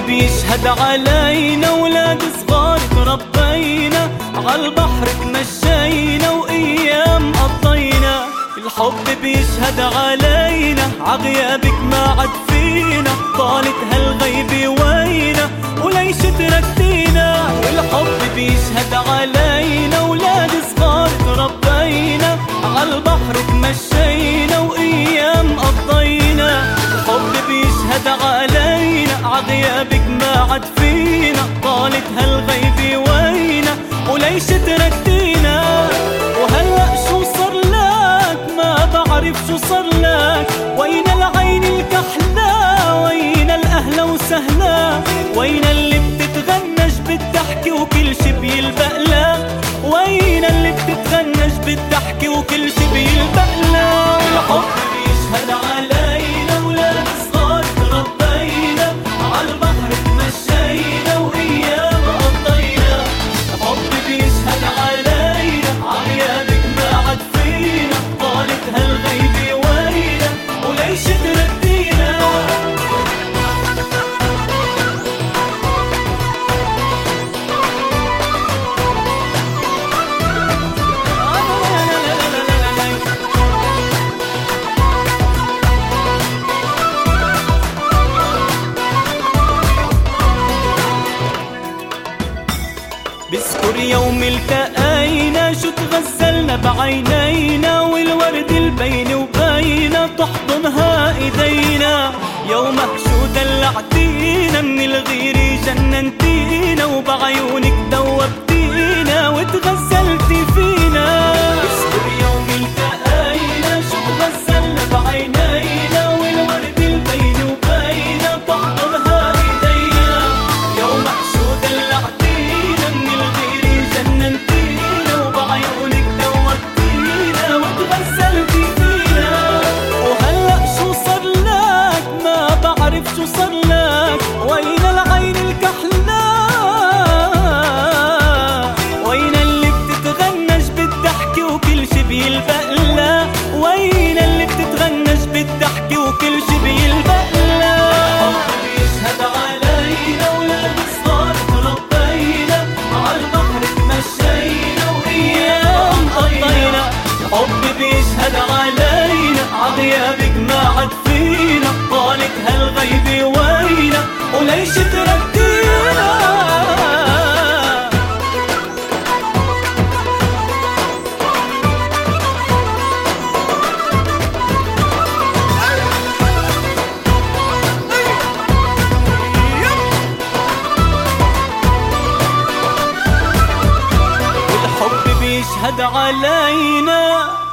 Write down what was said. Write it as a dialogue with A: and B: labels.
A: بيشهد علينا، ولاد صغار تربينا، عالبحر تمشينا وأيام قضينا. الحب بيشهد علينا، عغيابك ما عد فينا، طالت هالغيبة وينا وليش تركتينا. الحب بيشهد علينا، ولاد صغار تربينا، عالبحر تمشينا وأيام قضينا. الحب بيشهد علينا، عغيابك ما عد فينا، طالت هالغيبة وينا وليش تركتينا. وهلأ شو صار لك؟ ما بعرف شو صار لك. وين العين الكحلة؟ وين الأهلا وسهلا؟ وين اللي بتتغنج بالضحك وكل شي بيلبق لها؟ وين اللي بتتغنج بالضحك وكل شي بيلبق لها؟ الحب بيشهد علينا، ولاد صغار تربينا، عالبحر تمشينا وأيام قضينا. الحب بيشهد علينا، عغيابك ما عد فينا، طالت هالغيبة وينا وليش تردينا. بذكر يوم التقينا، شو تغزلنا بعينينا، والورد البين وبينا تحضنها ايدينا. يومك شو دلعتينا، من الغير جننتينا، وبعيونك دوبتينا وتغزلتي فينا. بذكر يوم التقينا، شو تغزلنا بعينينا، والورد البين وبينا تحضنها ايدينا. يومك شو دلعتينا، من الغير جننتينا، وبعيونك دوبتينا وتغزلتي فينا. وهلأ شو صار لك؟ ما بعرف شو صار لك. وين العين الكحلة؟ وين اللي بتتغنج بالضحك وكل شي بيلبق لها؟ وين اللي بتتغنج بالضحك وكل شي بيلبق لها؟ الحب بيشهد علينا، ولاد صغار تربينا، عالبحر تمشينا وأيام قضينا. الحب بيشهد علينا، عغيابك ما عد فينا، طالت هالغيبة وينا وليش تردينا. والحب بيشهد علينا،